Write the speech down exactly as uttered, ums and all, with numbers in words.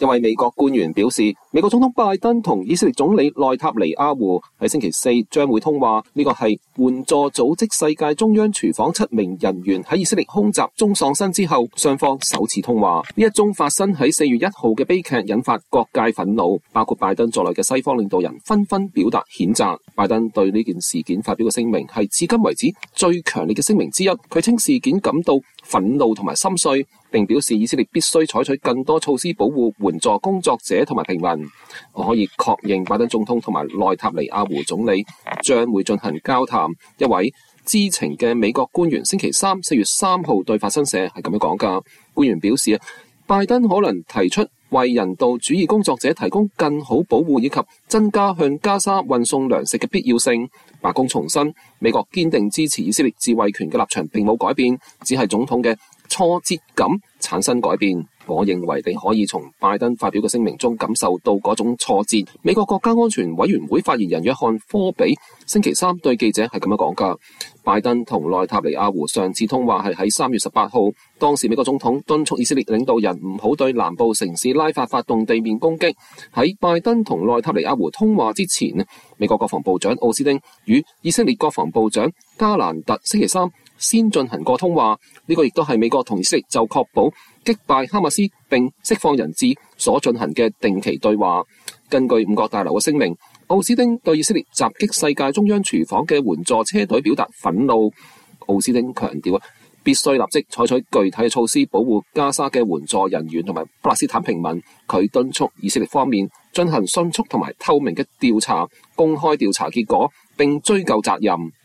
一位美國官員表示，美國總統拜登同以色列總理內塔尼亞胡喺星期四將會通話，呢個係援助組織世界中央廚房七名人員喺以色列空襲中喪生之後，雙方首次通話。呢一宗發生喺四月一號嘅悲劇引發各界憤怒，包括拜登在內嘅西方領導人紛紛表達譴責。拜登對呢件事件發表嘅聲明係至今為止最強烈嘅聲明之一，佢稱事件感到憤怒同埋心碎，並表示以色列必須採取更多措施保護援助工作者同埋平民。我可以確認拜登總統同埋內塔尼亞胡總理將會進行交談。一位知情嘅美國官員星期三四月三號對法新社係咁樣講㗎。官員表示，拜登可能提出為人道主義工作者提供更好保護以及增加向加沙運送糧食嘅必要性。白宮重申，美國堅定支持以色列自衛權嘅立場並冇改變，只係總統嘅挫折感產生改變。我認為你可以從拜登發表嘅聲明中感受到嗰種挫折。美國國家安全委員會發言人約翰科比星期三對記者係咁樣講㗎。拜登同內塔尼亞胡上次通話係喺三月十八號，當時美國總統敦促以色列領導人唔好對南部城市拉法發動地面攻擊。喺拜登同內塔尼亞胡通話之前，美國國防部長奧斯汀與以色列國防部長加蘭特星期三先進行過通話，呢個亦都係美國同以色列就確保擊敗哈馬斯並釋放人質所進行嘅定期對話。根據五角大樓嘅聲明，奧斯汀對以色列襲擊世界中央廚房嘅援助車隊表達憤怒。奧斯汀強調必須立即採取具體嘅措施保護加沙嘅援助人員同埋巴勒斯坦平民。佢敦促以色列方面進行迅速同埋透明嘅調查，公開調查結果並追究責任。